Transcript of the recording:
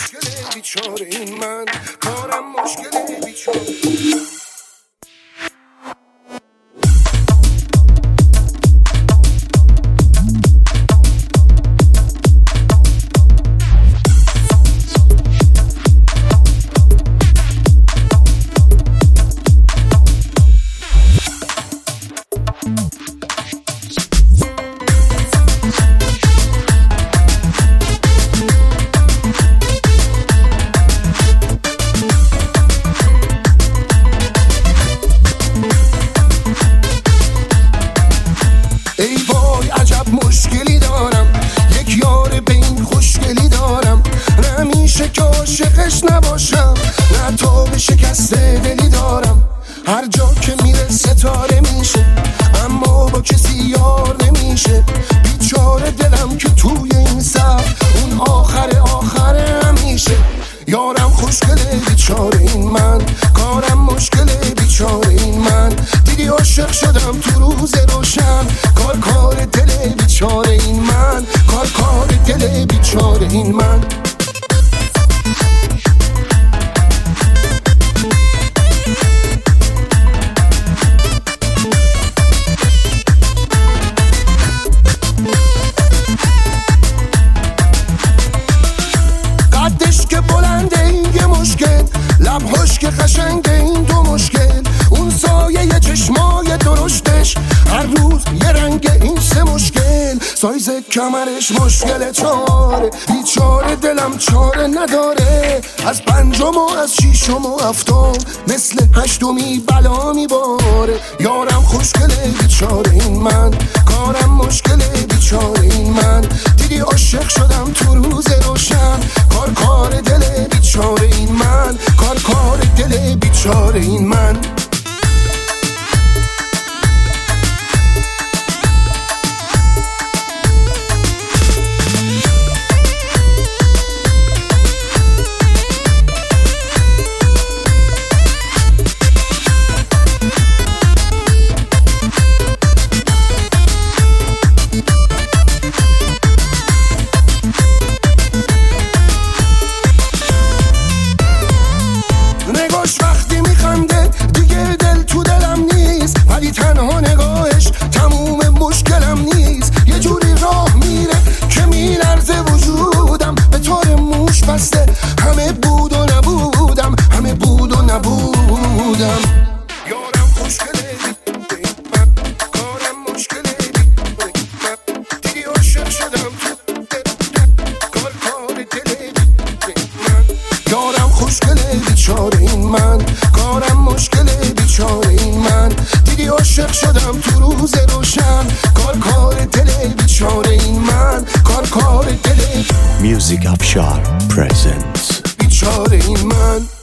مشکل بیچاره این من، کارم مشکل بیچاره. ای وای عجب مشکلی دارم، یک یار به این خوشگلی دارم، نمیشه که عاشقش نباشم، نه تا به شکست دلی دارم. هر جا که میره ستاره میشه، اما با کسی یار نمیشه. بیچاره دلم که توی این سر اون آخره همیشه. یارم خوشگله بیچاره این من، کارم مشکل بیچاره این من. دیدی عاشق شدم تو روز روشن، کار دل بیچاره این من، کار دل بیچاره این من. قدش که بلنده این یه مشکل، لبهاش که قشنگه این دو مشکل، اون سایه چشمای درشتش هر روز یه رنگ این سه مشکل. سایز کمرش مشکل چاره، بیچاره دلم چاره نداره. از پنجم و از شیشم و هفتم مثل هشتمی بلا میباره. یارم خوشگله بیچاره این من، کارم مشکل بیچاره این من. دیدی عاشق شدم تو روز روشن، کار دل بیچاره این من، کار دل بیچاره این من. وقتی میخنده دیگه دل تو دلم نیست، ولی تنها نگاهش تموم مشکلم نیست. یه جوری راه میره که میلرزه وجودم، به طور موش بسته همه بود و نبودم، همه بود و نبودم. یارم خوشگله من، کارم مشکله من. دیدی عاشق شدم تو کار دل من. یارم خوشگله بیچاره این من، کارم مشکل بیچاره این من. دیدی عاشق شدم تو روز روشن، کار دل بیچاره این من، کار دل Music Afshar presents بیچاره این من.